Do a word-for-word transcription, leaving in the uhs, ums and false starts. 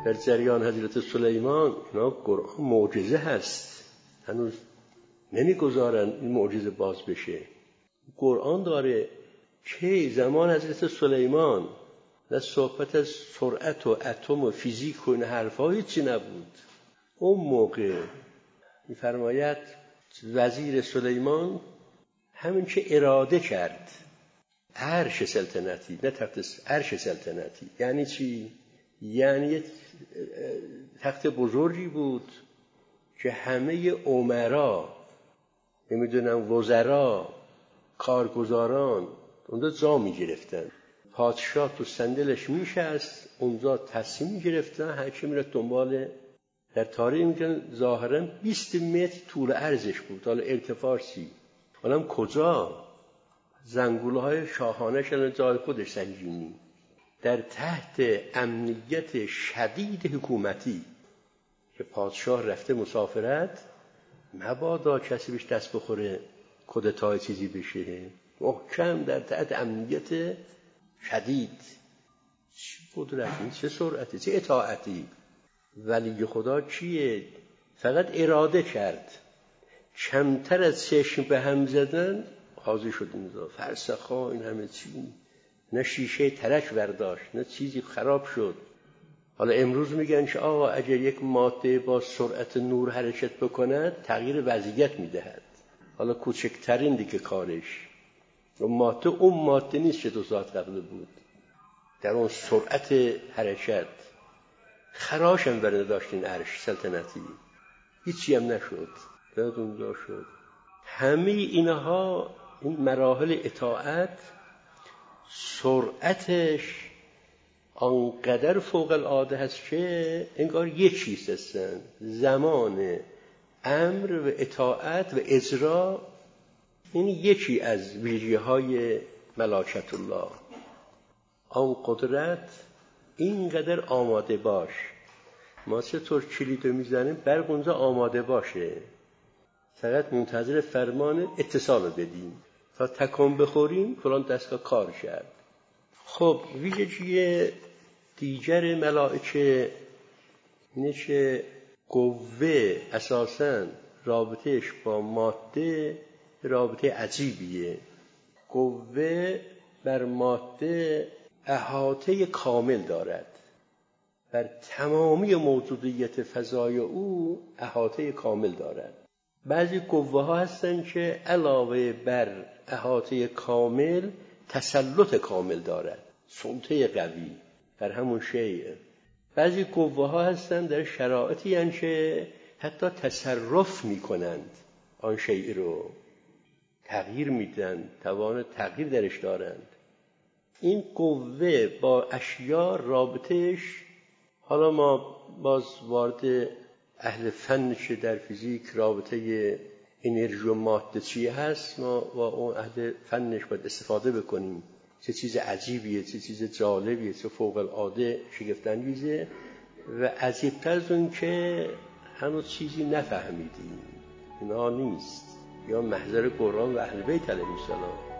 در جریان حضرت سلیمان اینا قرآن معجزه هست، هنوز نمیگذارن این معجزه باز بشه. قرآن داره که زمان حضرت سلیمان نه صحبت از سرعت و اتم و فیزیک و این حرفا هیچی نبود. اون موقع می‌فرماید وزیر سلیمان همین که اراده کرد عرش سلطنتی، نه تخت عرش سلطنتی. یعنی چی؟ یعنی تخت بزرگی بود که همه امرا، نمیدونم وزرا، کارگزاران اونجا جا میگرفتن. پادشاه تو صندلش میشست، اونجا تصمیم میگرفتن، هر کی میره دنبال. در تاریخ میگن ظاهرا بیست متر طول عرضش بود، حالا ارتفاع چی؟ حالا کجا؟ زنگوله های شاهانه شدن جای خودش سنگینی، در تحت امنیت شدید حکومتی که پادشاه رفته مسافرت، مبادا کسی بهش دست بخوره کودتای چیزی بشه، محکم در تحت امنیت شدید. چه قدرتی، چه سرعتی، چه اطاعتی. ولی خدا کیه؟ فقط اراده کرد، کمتر از چشم به هم زدن حاضر شد اینجا فرسخا این همه چی، نه شیشه ترک برداشت، نه چیزی خراب شد. حالا امروز میگن که آقا اگر یک ماده با سرعت نور حرکت بکند تغییر وضعیت میدهد. حالا کوچکترین دیگه کارش اون ماده اون ماده نیست که دو ساعت قبل بود، در اون سرعت حرکت خراش هم برنده داشت این عرش سلطنتی، هیچی هم نشد، داد اونجا شد. همه اینها، این مراحل اطاعت سرعتش آنقدر فوق العاده هست که انگار یک چیز هستن، زمان امر و اطاعت و اجرا. این یکی از ویژگی‌های ملائکت الله. آن قدرت اینقدر آماده باش. ما چطور کلیدو میزنیم برق اونجا آماده باشه، فقط منتظر فرمان اتصال رو بدیم تا تکون بخوریم فلان دستگاه کار کرد. خب ویژگی دیگر ملائکه اینه که قوه اساساً رابطهش با ماده رابطه عجیبیه. قوه بر ماده احاطه کامل دارد، بر تمامی موجودیت فضای او احاطه کامل دارد. بعضی قوه ها هستن که علاوه بر احاطه کامل تسلط کامل دارد، سلطه قوی بر همون شیء. بعضی قوه ها هستن در شرایطی هستن که حتی تصرف میکنند، آن شیء رو تغییر میدن، توان تغییر درش دارند. این قوه با اشیا رابطهش، حالا ما باز وارد اهل فن که در فیزیک رابطه انرژی و ماده چی هست، ما با اون اهل فنش باید استفاده بکنیم. چه چیز عجیبیه، چه چیز جالبیه، چه فوق العاده شگفت‌انگیزه. و عجیب‌تر از اون که هنوز چیزی نفهمیدیم، اینا نیست. یا محضر قرآن و اهل بیت علیهم السلام.